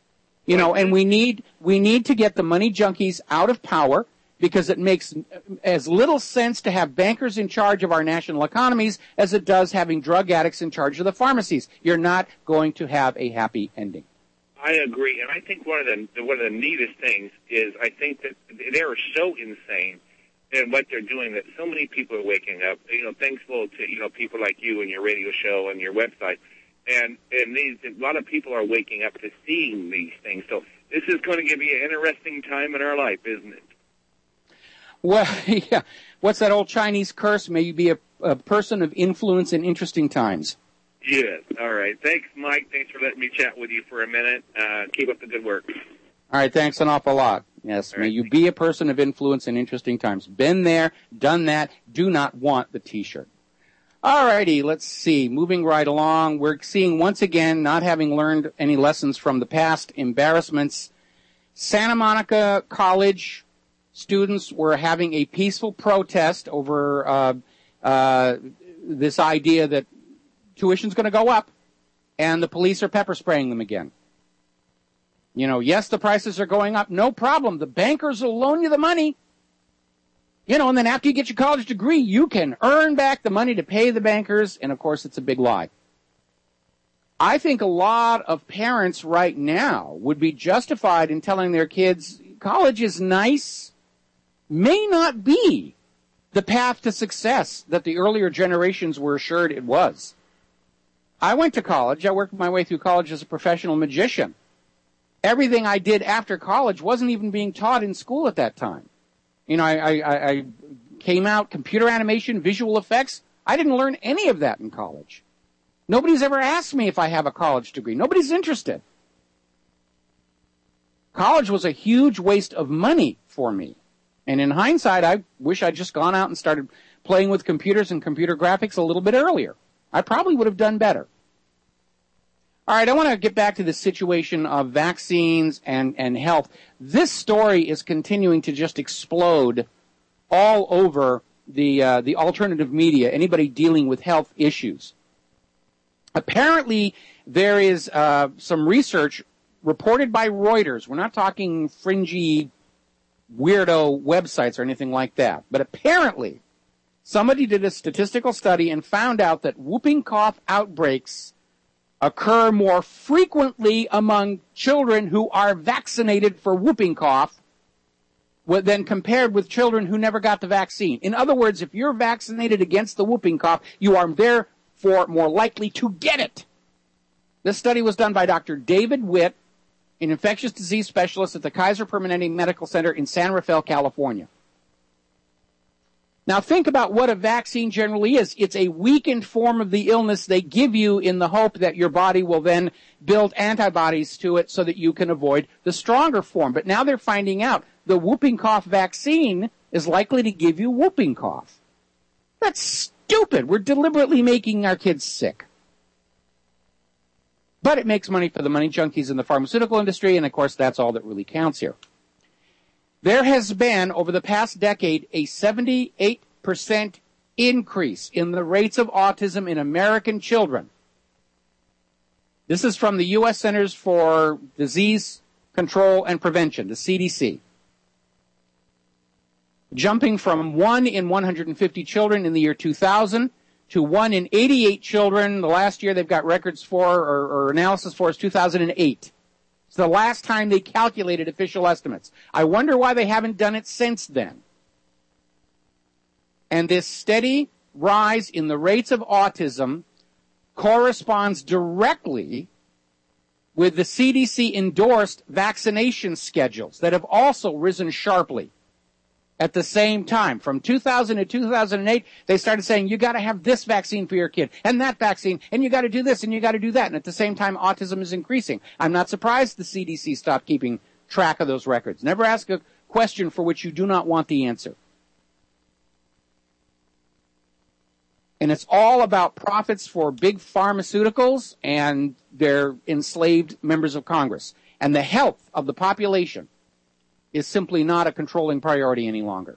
And we need to get the money junkies out of power, because it makes as little sense to have bankers in charge of our national economies as it does having drug addicts in charge of the pharmacies. You're not going to have a happy ending. I agree, and I think one of the neatest things is I think that they are so insane in what they're doing that so many people are waking up. Thankful to people like you and your radio show and your website, and a lot of people are waking up to seeing these things. So this is going to be an interesting time in our life, isn't it? Well, yeah. What's that old Chinese curse? May you be a person of influence in interesting times. Yes. All right. Thanks, Mike. Thanks for letting me chat with you for a minute. Keep up the good work. All right. Thanks an awful lot. Yes. May you be a person of influence in interesting times. Been there, done that. Do not want the T-shirt. All righty. Let's see. Moving right along. We're seeing once again, not having learned any lessons from the past embarrassments, Santa Monica College students were having a peaceful protest over this idea that tuition's going to go up, and the police are pepper spraying them again. Yes, the prices are going up. No problem. The bankers will loan you the money. And then after you get your college degree, you can earn back the money to pay the bankers, and of course it's a big lie. I think a lot of parents right now would be justified in telling their kids, college is nice, may not be the path to success that the earlier generations were assured it was. I went to college. I worked my way through college as a professional magician. Everything I did after college wasn't even being taught in school at that time. I came out, computer animation, visual effects. I didn't learn any of that in college. Nobody's ever asked me if I have a college degree. Nobody's interested. College was a huge waste of money for me. And in hindsight, I wish I'd just gone out and started playing with computers and computer graphics a little bit earlier. I probably would have done better. All right, I want to get back to the situation of vaccines and health. This story is continuing to just explode all over the alternative media, anybody dealing with health issues. Apparently, there is some research reported by Reuters. We're not talking fringy weirdo websites or anything like that. But apparently, somebody did a statistical study and found out that whooping cough outbreaks occur more frequently among children who are vaccinated for whooping cough than compared with children who never got the vaccine. In other words, if you're vaccinated against the whooping cough, you are therefore more likely to get it. This study was done by Dr. David Witt, an infectious disease specialist at the Kaiser Permanente Medical Center in San Rafael, California. Now think about what a vaccine generally is. It's a weakened form of the illness they give you in the hope that your body will then build antibodies to it so that you can avoid the stronger form. But now they're finding out the whooping cough vaccine is likely to give you whooping cough. That's stupid. We're deliberately making our kids sick. But it makes money for the money junkies in the pharmaceutical industry, and of course that's all that really counts here. There has been, over the past decade, a 78% increase in the rates of autism in American children. This is from the U.S. Centers for Disease Control and Prevention, the CDC. Jumping from 1 in 150 children in the year 2000 to 1 in 88 children. The last year they've got records for or analysis for is 2008. It's the last time they calculated official estimates. I wonder why they haven't done it since then. And this steady rise in the rates of autism corresponds directly with the CDC-endorsed vaccination schedules that have also risen sharply at the same time. From 2000 to 2008, they started saying, you got to have this vaccine for your kid, and that vaccine, and you got to do this, and you got to do that. And at the same time, autism is increasing. I'm not surprised the CDC stopped keeping track of those records. Never ask a question for which you do not want the answer. And it's all about profits for big pharmaceuticals and their enslaved members of Congress. And the health of the population is simply not a controlling priority any longer.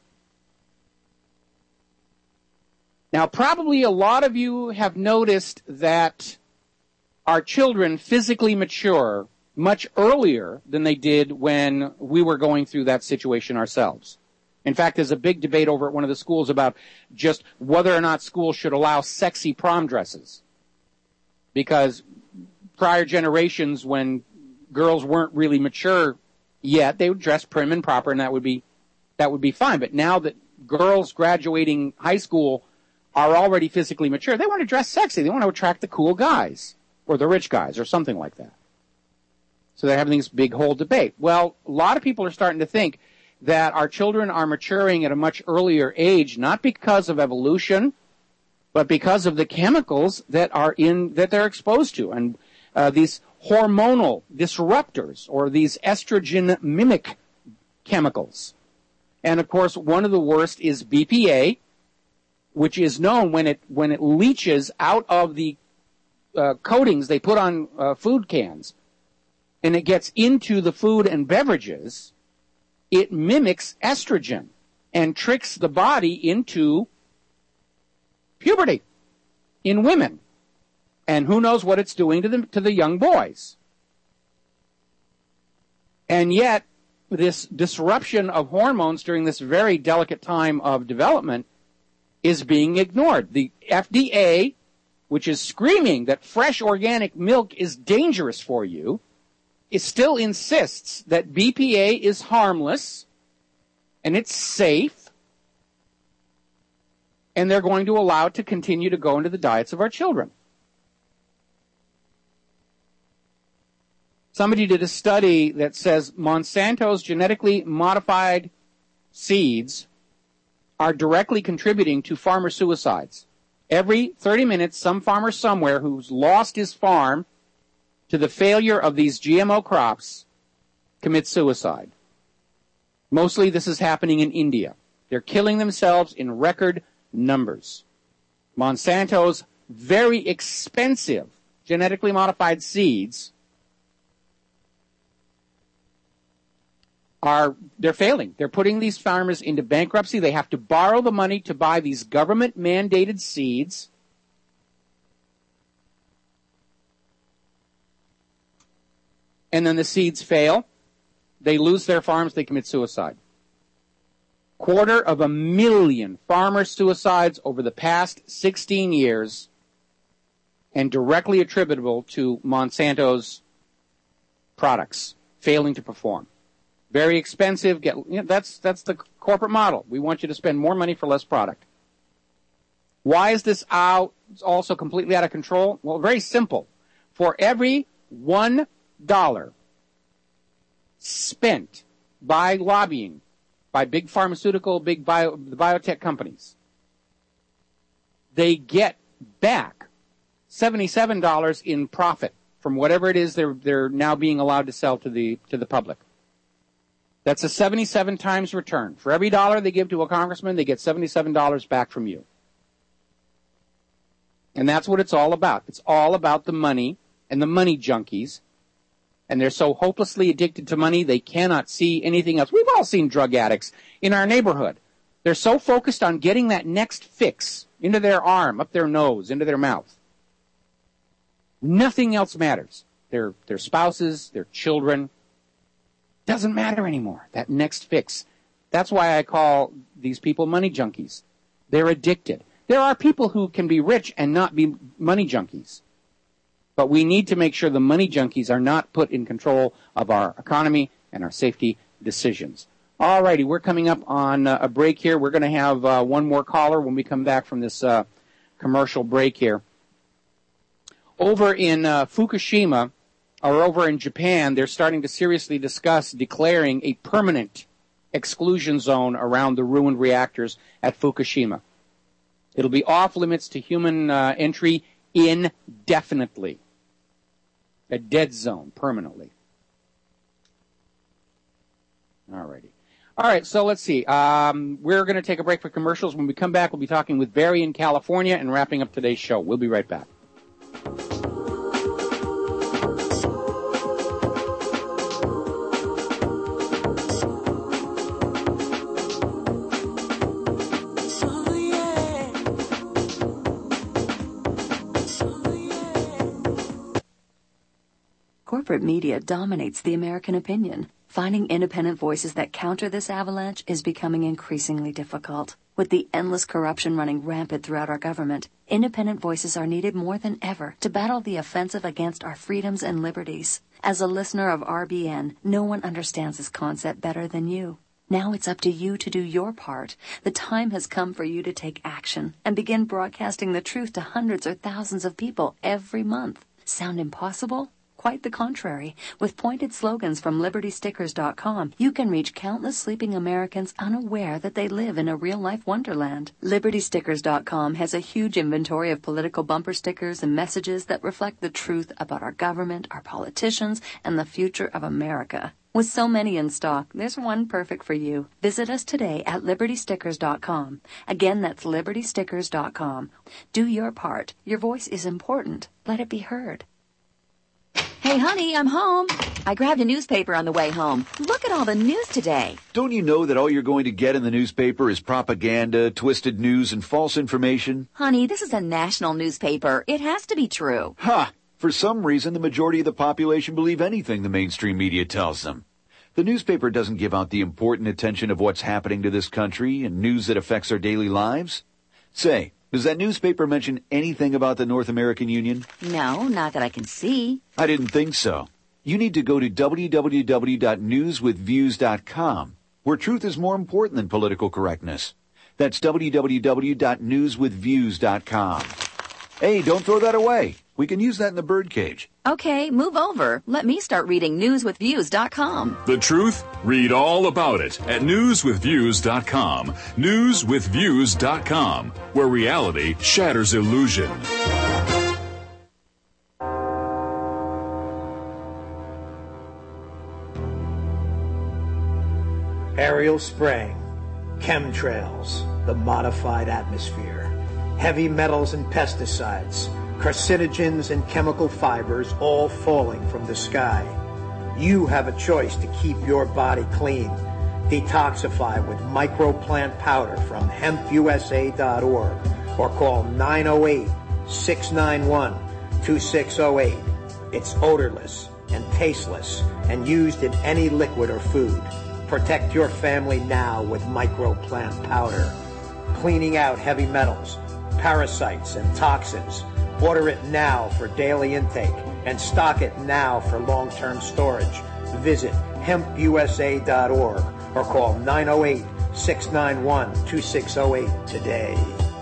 Now, probably a lot of you have noticed that our children physically mature much earlier than they did when we were going through that situation ourselves. In fact, there's a big debate over at one of the schools about just whether or not schools should allow sexy prom dresses. Because prior generations, when girls weren't really mature yet, they would dress prim and proper, and that would be fine. But now that girls graduating high school are already physically mature, they want to dress sexy. They want to attract the cool guys or the rich guys or something like that. So they're having this big whole debate. Well, a lot of people are starting to think that our children are maturing at a much earlier age, not because of evolution, but because of the chemicals that they're exposed to, and these hormonal disruptors or these estrogen mimic chemicals. And of course, one of the worst is BPA, which is known when it leaches out of the coatings they put on food cans, and it gets into the food and beverages. It mimics estrogen and tricks the body into puberty in women. And who knows what it's doing to the young boys. And yet, this disruption of hormones during this very delicate time of development is being ignored. The FDA, which is screaming that fresh organic milk is dangerous for you, it still insists that BPA is harmless and it's safe, and they're going to allow it to continue to go into the diets of our children. Somebody did a study that says Monsanto's genetically modified seeds are directly contributing to farmer suicides. Every 30 minutes, some farmer somewhere who's lost his farm to the failure of these GMO crops commits suicide. Mostly this is happening in India. They're killing themselves in record numbers. Monsanto's very expensive genetically modified seeds they're failing. They're putting these farmers into bankruptcy. They have to borrow the money to buy these government-mandated seeds. And then the seeds fail. They lose their farms. They commit suicide. 250,000 farmer suicides over the past 16 years, and directly attributable to Monsanto's products failing to perform. Very expensive. That's the corporate model. We want you to spend more money for less product. Why is this also completely out of control? Well, very simple. For every $1 spent by lobbying, by big pharmaceutical, the biotech companies, they get back $77 in profit from whatever it is they're now being allowed to sell to the public. That's a 77 times return. For every dollar they give to a congressman, they get $77 back from you. And that's what it's all about. It's all about the money and the money junkies. And they're so hopelessly addicted to money, they cannot see anything else. We've all seen drug addicts in our neighborhood They're so focused on getting that next fix into their arm, up their nose, into their mouth. Nothing else matters. Their spouses, their children. Doesn't matter anymore. That next fix. That's why I call these people money junkies. They're addicted. There are people who can be rich and not be money junkies. But we need to make sure the money junkies are not put in control of our economy and our safety decisions. All righty, we're coming up on a break here. We're going to have one more caller when we come back from this commercial break here. Over in Fukushima, or over in Japan, they're starting to seriously discuss declaring a permanent exclusion zone around the ruined reactors at Fukushima. It'll be off limits to human entry indefinitely. A dead zone permanently. All righty. All right, so let's see. We're going to take a break for commercials. When we come back, we'll be talking with Barry in California and wrapping up today's show. We'll be right back. Corporate media dominates the American opinion. Finding independent voices that counter this avalanche is becoming increasingly difficult. With the endless corruption running rampant throughout our government, independent voices are needed more than ever to battle the offensive against our freedoms and liberties. As a listener of RBN, no one understands this concept better than you. Now it's up to you to do your part. The time has come for you to take action and begin broadcasting the truth to hundreds or thousands of people every month. Sound impossible? Quite the contrary. With pointed slogans from LibertyStickers.com, you can reach countless sleeping Americans unaware that they live in a real-life wonderland. LibertyStickers.com has a huge inventory of political bumper stickers and messages that reflect the truth about our government, our politicians, and the future of America. With so many in stock, there's one perfect for you. Visit us today at LibertyStickers.com. Again, that's LibertyStickers.com. Do your part. Your voice is important. Let it be heard. Hey, honey, I'm home. I grabbed a newspaper on the way home. Look at all the news today. Don't you know that all you're going to get in the newspaper is propaganda, twisted news, and false information? Honey, this is a national newspaper. It has to be true. Ha! For some reason, the majority of the population believe anything the mainstream media tells them. The newspaper doesn't give out the important attention of what's happening to this country and news that affects our daily lives. Say, does that newspaper mention anything about the North American Union? No, not that I can see. I didn't think so. You need to go to www.newswithviews.com, where truth is more important than political correctness. That's www.newswithviews.com. Hey, don't throw that away. We can use that in the birdcage. Okay, move over. Let me start reading newswithviews.com. The truth? Read all about it at newswithviews.com. Newswithviews.com, where reality shatters illusion. Aerial spraying, chemtrails, the modified atmosphere, heavy metals and pesticides, carcinogens and chemical fibers all falling from the sky. You have a choice to keep your body clean. Detoxify with microplant powder from hempusa.org or call 908-691-2608. It's odorless and tasteless and used in any liquid or food. Protect your family now with microplant powder. Cleaning out heavy metals, parasites, and toxins. Order it now for daily intake and stock it now for long-term storage. Visit hempusa.org or call 908-691-2608 today.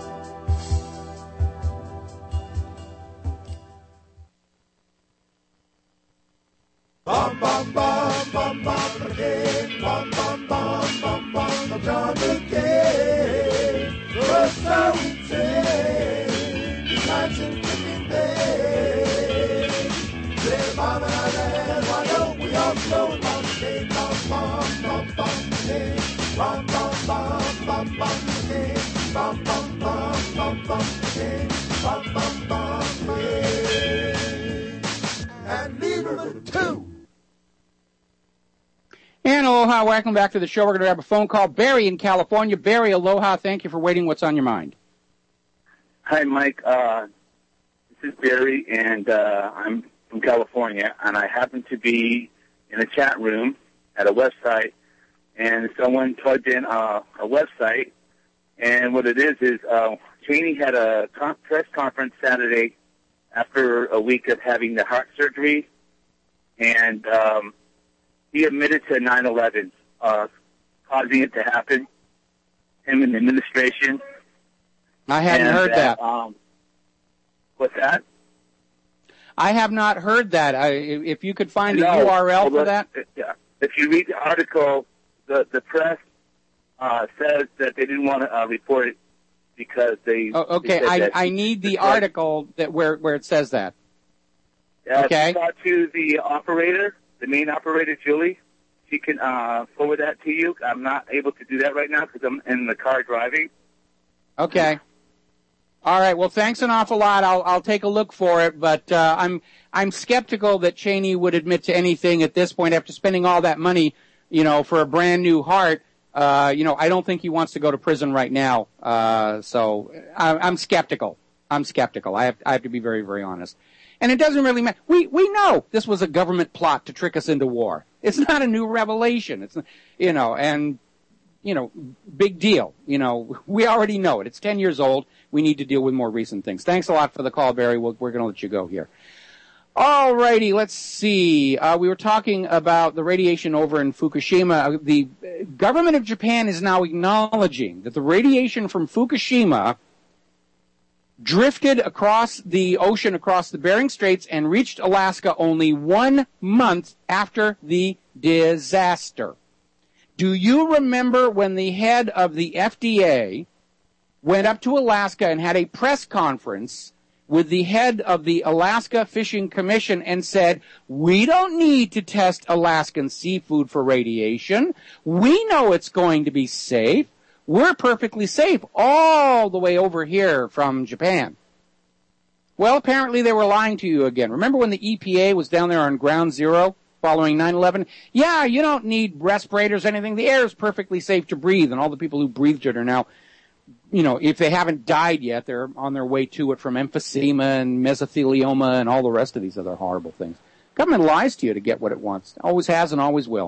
Bum bum bum bum bum again, bum bum bum bum bum John again. What's how we take? Imagine cooking there. There, mama, there. Why don't we all go bum again, bum bum bum bum again, bum bum bum bum bum again, bum bum bum bum bum again, bum bum bum again. And leave her with two. And aloha, welcome back to the show. We're going to have a phone call. Barry in California. Barry, aloha, thank you for waiting. What's on your mind? Hi, Mike. This is Barry, and I'm from California, and I happen to be in a chat room at a website, and someone plugged in a website, and what it is Cheney had a press conference Saturday after a week of having the heart surgery, and he admitted to 9/11 causing it to happen, him and the administration. I hadn't heard that. What's that? I have not heard that. If you could find a URL for that. If you read the article, the press says that they didn't want to report it because they. Oh, okay, they said that I need the article where it says that. Okay. Talk to the operator, the main operator, Julie. She can forward that to you. I'm not able to do that right now because I'm in the car driving. Okay. All right. Well, thanks an awful lot. I'll take a look for it, but I'm skeptical that Cheney would admit to anything at this point after spending all that money, for a brand new heart. I don't think he wants to go to prison right now. So I'm skeptical. I have to be very, very honest. And it doesn't really matter. We know this was a government plot to trick us into war. It's not a new revelation. It's, big deal. We already know it. It's 10 years old. We need to deal with more recent things. Thanks a lot for the call, Barry. We're going to let you go here. All righty, let's see. We were talking about the radiation over in Fukushima. The government of Japan is now acknowledging that the radiation from Fukushima drifted across the ocean, across the Bering Straits, and reached Alaska only 1 month after the disaster. Do you remember when the head of the FDA went up to Alaska and had a press conference with the head of the Alaska Fishing Commission and said, we don't need to test Alaskan seafood for radiation. We know it's going to be safe. We're perfectly safe all the way over here from Japan. Well, apparently they were lying to you again. Remember when the EPA was down there on ground zero following 9/11? Yeah, you don't need respirators or anything. The air is perfectly safe to breathe, and all the people who breathed it are now, if they haven't died yet, they're on their way to it from emphysema and mesothelioma and all the rest of these other horrible things. Government lies to you to get what it wants. Always has and always will.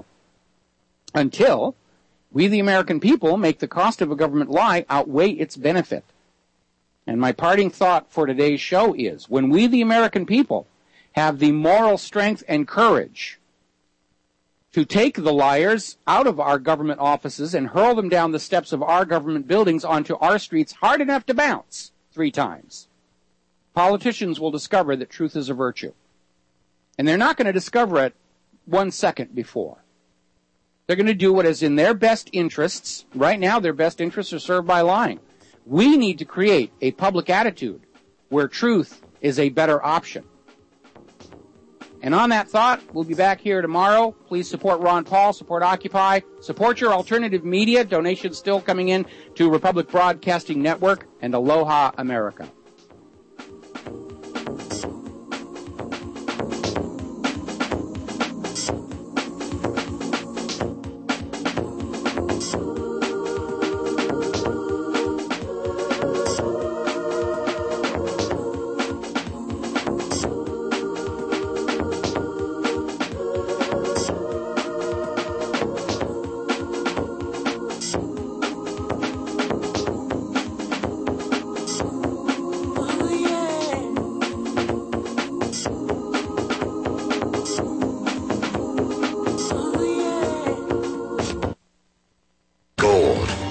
Until we, the American people, make the cost of a government lie outweigh its benefit. And my parting thought for today's show is, when we, the American people, have the moral strength and courage to take the liars out of our government offices and hurl them down the steps of our government buildings onto our streets hard enough to bounce 3 times, politicians will discover that truth is a virtue. And they're not going to discover it 1 second before. They're going to do what is in their best interests. Right now, their best interests are served by lying. We need to create a public attitude where truth is a better option. And on that thought, we'll be back here tomorrow. Please support Ron Paul, support Occupy, support your alternative media. Donations still coming in to Republic Broadcasting Network, and Aloha America.